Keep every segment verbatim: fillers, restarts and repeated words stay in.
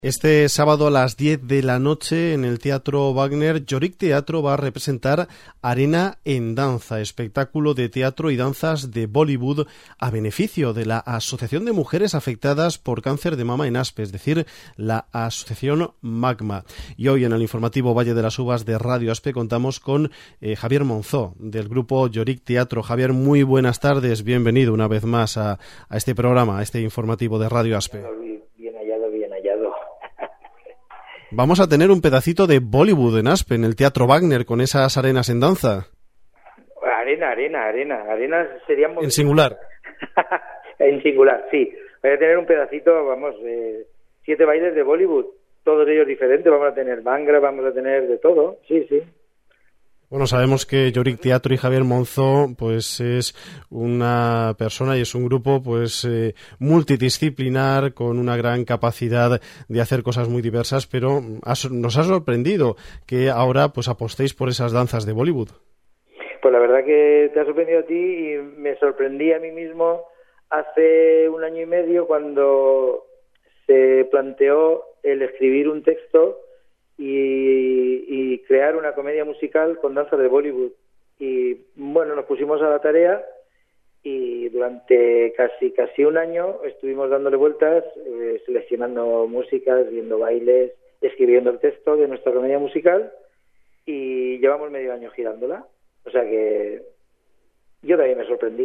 Este sábado a las diez de la noche en el Teatro Wagner, Yorick Teatro va a representar Arena en Danza, espectáculo de teatro y danzas de Bollywood a beneficio de la Asociación de Mujeres Afectadas por Cáncer de Mama en Aspe, es decir, la Asociación Magma. Y hoy en el informativo Valle de las Uvas de Radio Aspe contamos con eh, Javier Monzó del grupo Yorick Teatro. Javier, muy buenas tardes, bienvenido una vez más a, a este programa, a este informativo de Radio Aspe. Bien hallado, bien hallado. Vamos a tener un pedacito de Bollywood en Aspe, en el Teatro Wagner, con esas arenas en danza. Arena, arena, arena. Arena sería muy... En singular. En singular, sí. Voy a tener un pedacito, vamos, eh, siete bailes de Bollywood, todos ellos diferentes. Vamos a tener Bhangra, vamos a tener de todo, sí, sí. Bueno, sabemos que Yorick Teatro y Javier Monzó pues es una persona y es un grupo pues eh, multidisciplinar con una gran capacidad de hacer cosas muy diversas, pero has, nos ha sorprendido que ahora pues apostéis por esas danzas de Bollywood. Pues la verdad que te ha sorprendido a ti y me sorprendí a mí mismo hace un año y medio cuando se planteó el escribir un texto Y, y crear una comedia musical con danzas de Bollywood. Y bueno, nos pusimos a la tarea y durante casi casi un año estuvimos dándole vueltas, eh, seleccionando músicas, viendo bailes, escribiendo el texto de nuestra comedia musical y llevamos medio año girándola. O sea que yo también me sorprendí.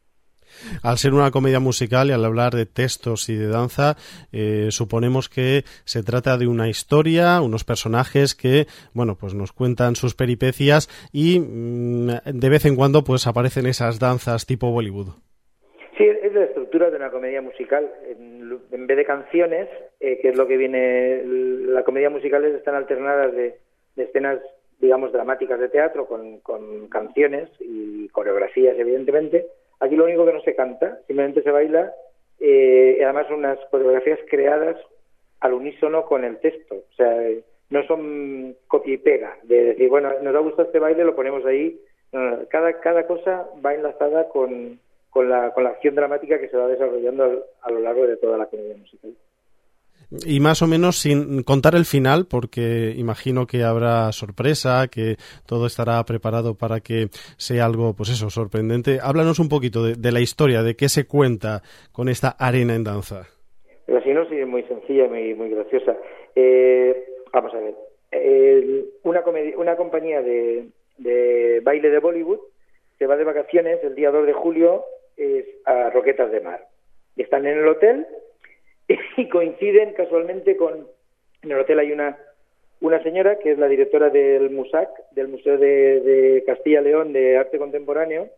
Al ser una comedia musical y al hablar de textos y de danza, eh, suponemos que se trata de una historia, unos personajes que, bueno, pues nos cuentan sus peripecias y mmm, de vez en cuando pues aparecen esas danzas tipo Bollywood. Sí, es la estructura de una comedia musical. En, en vez de canciones, eh, que es lo que viene, la comedia musical están alternadas de, de escenas, digamos, dramáticas de teatro con, con canciones y coreografías, evidentemente. Aquí lo único que no se canta, simplemente se baila, eh, y además unas coreografías creadas al unísono con el texto. O sea, no son copia y pega, de decir, bueno, nos ha gustado este baile, lo ponemos ahí. No, no, cada, cada cosa va enlazada con, con, la, con la acción dramática que se va desarrollando a, a lo largo de toda la comedia musical. Y más o menos sin contar el final, porque imagino que habrá sorpresa, que todo estará preparado para que sea algo, pues eso, sorprendente. Háblanos un poquito de, de la historia, de qué se cuenta con esta arena en danza. La sinopsis es muy sencilla, muy, muy graciosa. Eh, vamos a ver. Eh, una, comedia, una compañía de, de baile de Bollywood se va de vacaciones el día dos de julio es a Roquetas de Mar. Están en el hotel y coinciden casualmente con... En el hotel hay una una señora que es la directora del MUSAC, del Museo de, de Castilla y León de Arte Contemporáneo,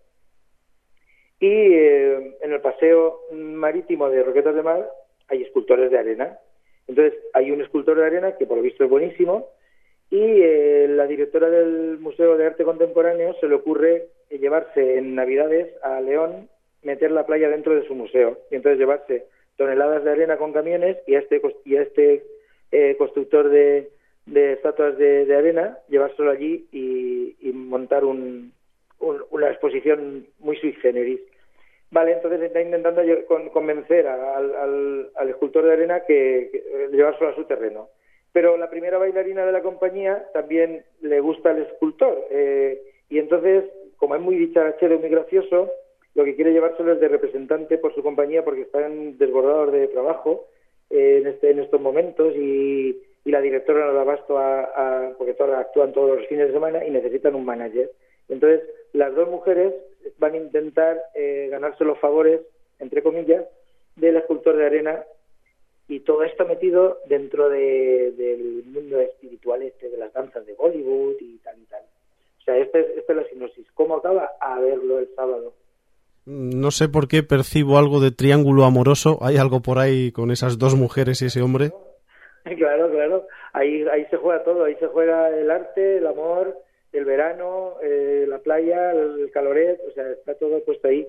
y eh, en el paseo marítimo de Roquetas de Mar hay escultores de arena. Entonces hay un escultor de arena que por lo visto es buenísimo, y eh, la directora del Museo de Arte Contemporáneo se le ocurre llevarse en Navidades a León, meter la playa dentro de su museo, y entonces llevarse toneladas de arena con camiones y a este y a este eh, constructor de, de estatuas de, de arena llevárselo allí y, y montar un, un, una exposición muy sui generis. Vale, entonces está intentando con, convencer a, al, al, al escultor de arena que, que llevárselo a su terreno. Pero la primera bailarina de la compañía también le gusta al escultor eh, y entonces, como es muy dicharachero y muy gracioso, lo que quiere llevárselo es de representante por su compañía porque están desbordados de trabajo eh, en, este, en estos momentos y, y la directora no da abasto a, a, porque todas actúan todos los fines de semana y necesitan un manager. Entonces, las dos mujeres van a intentar eh, ganarse los favores, entre comillas, del escultor de arena y todo esto metido dentro de, del mundo espiritual este de las danzas de Bollywood y tal y tal. O sea, esta es, esta es la sinopsis. ¿Cómo acaba? A verlo el sábado. No sé por qué percibo algo de triángulo amoroso. ¿Hay algo por ahí con esas dos mujeres y ese hombre? Claro, claro. Ahí, ahí se juega todo. Ahí se juega el arte, el amor, el verano, eh, la playa, el caloret. O sea, está todo puesto ahí.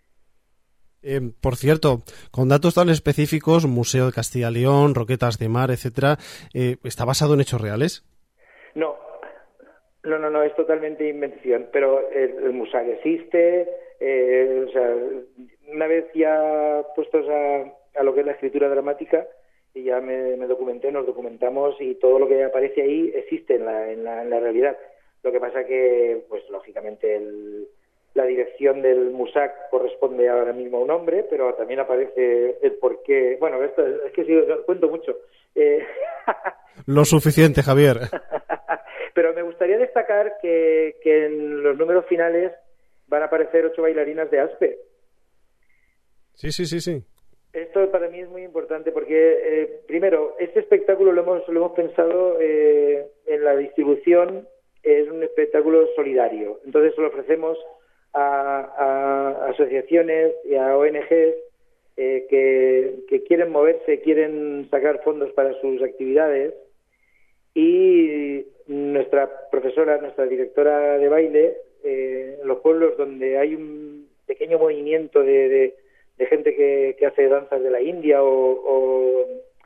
Eh, por cierto, con datos tan específicos, Museo de Castilla y León, Roquetas de Mar, etcétera, eh, ¿está basado en hechos reales? No, no, no, no, es totalmente invención. Pero el, el MUSAC existe. Eh, o sea, una vez ya puestos a, a lo que es la escritura dramática, y ya me, me documenté, nos documentamos y todo lo que aparece ahí existe en la, en la, en la realidad. Lo que pasa que, pues lógicamente, el, la dirección del MUSAC corresponde ahora mismo a un hombre, pero también aparece el porqué. Bueno, esto es, es que sí, cuento mucho. Eh... Lo suficiente, Javier. Pero me gustaría destacar que, que en los números finales van a aparecer ocho bailarinas de Aspe. Sí, sí, sí, sí. Esto para mí es muy importante porque, eh, primero, este espectáculo lo hemos, lo hemos pensado eh, en la distribución, es un espectáculo solidario. Entonces lo ofrecemos a, a asociaciones y a O N Ges eh, que, que quieren moverse, quieren sacar fondos para sus actividades, y nuestra profesora, nuestra directora de baile, eh, en los pueblos donde hay un pequeño movimiento de, de, de gente que, que hace danzas de la India o, o,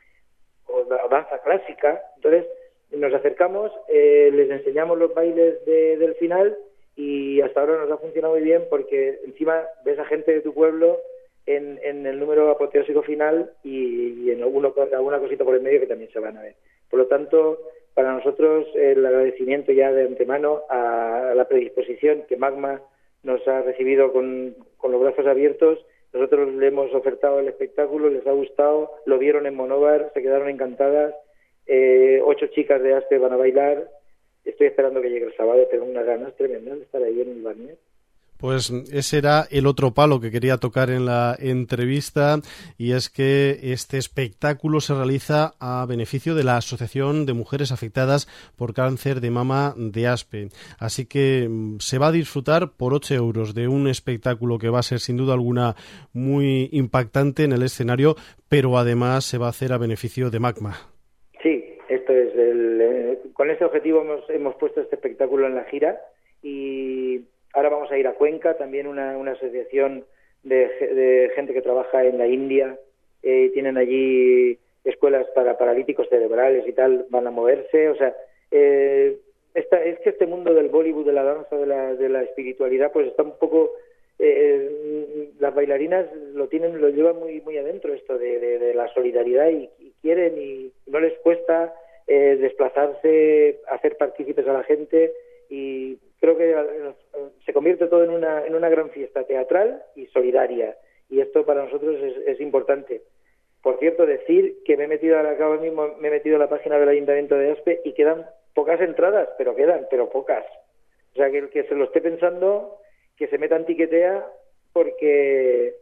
o danza clásica, entonces nos acercamos, eh, les enseñamos los bailes de, del final, y hasta ahora nos ha funcionado muy bien porque encima ves a gente de tu pueblo en, en el número apoteósico final y, y en alguno, alguna cosita por el medio que también se van a ver. Por lo tanto, para nosotros el agradecimiento ya de antemano a la predisposición que Magma nos ha recibido con, con los brazos abiertos. Nosotros le hemos ofertado el espectáculo, les ha gustado, lo vieron en Monóvar, se quedaron encantadas. Eh, ocho chicas de Aspe van a bailar. Estoy esperando que llegue el sábado, tengo unas ganas tremendas de estar ahí en el Barnier. Pues ese era el otro palo que quería tocar en la entrevista, y es que este espectáculo se realiza a beneficio de la Asociación de Mujeres Afectadas por Cáncer de Mama de Aspe. Así que se va a disfrutar por ocho euros de un espectáculo que va a ser sin duda alguna muy impactante en el escenario, pero además se va a hacer a beneficio de Magma. Sí, esto es el, eh, con ese objetivo hemos, hemos puesto este espectáculo en la gira, y ahora vamos a ir a Cuenca, también una, una asociación de, de gente que trabaja en la India, eh, tienen allí escuelas para paralíticos cerebrales y tal, van a moverse, o sea, eh, esta, es que este mundo del Bollywood, de la danza, de la, de la espiritualidad, pues está un poco, eh, las bailarinas lo tienen, lo llevan muy muy adentro, esto de, de, de la solidaridad, y, y quieren, y no les cuesta eh, desplazarse, hacer partícipes a la gente, y creo que se convierte todo en una en una gran fiesta teatral y solidaria, y esto para nosotros es, es importante. Por cierto, decir que me he metido ahora mismo me he metido a la página del Ayuntamiento de Aspe y quedan pocas entradas, pero quedan, pero pocas. O sea, que el que se lo esté pensando, que se meta en Tiquetea, porque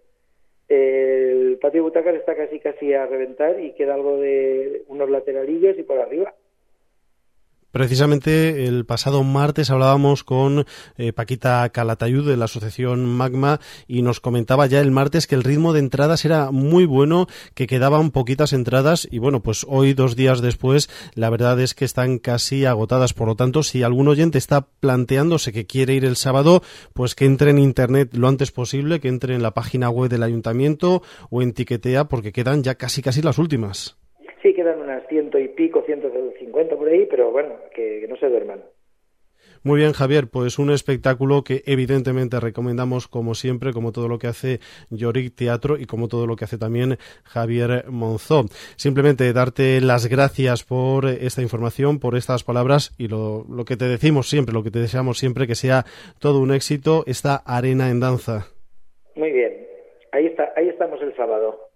el patio de butacas está casi casi a reventar y queda algo de unos lateralillos y por arriba. Precisamente el pasado martes hablábamos con eh, Paquita Calatayud de la asociación Magma, y nos comentaba ya el martes que el ritmo de entradas era muy bueno, que quedaban poquitas entradas, y bueno, pues hoy, dos días después, la verdad es que están casi agotadas. Por lo tanto, si algún oyente está planteándose que quiere ir el sábado, pues que entre en internet lo antes posible, que entre en la página web del ayuntamiento o en Tiquetea, porque quedan ya casi casi las últimas. Sí, quedan unas ciento y pico, ciento cincuenta por ahí, pero bueno, que, que no se duerman. Muy bien, Javier, pues un espectáculo que evidentemente recomendamos como siempre, como todo lo que hace Yorick Teatro y como todo lo que hace también Javier Monzó. Simplemente darte las gracias por esta información, por estas palabras, y lo, lo que te decimos siempre, lo que te deseamos siempre, que sea todo un éxito esta Arena en Danza. Muy bien, ahí está, ahí estamos el sábado.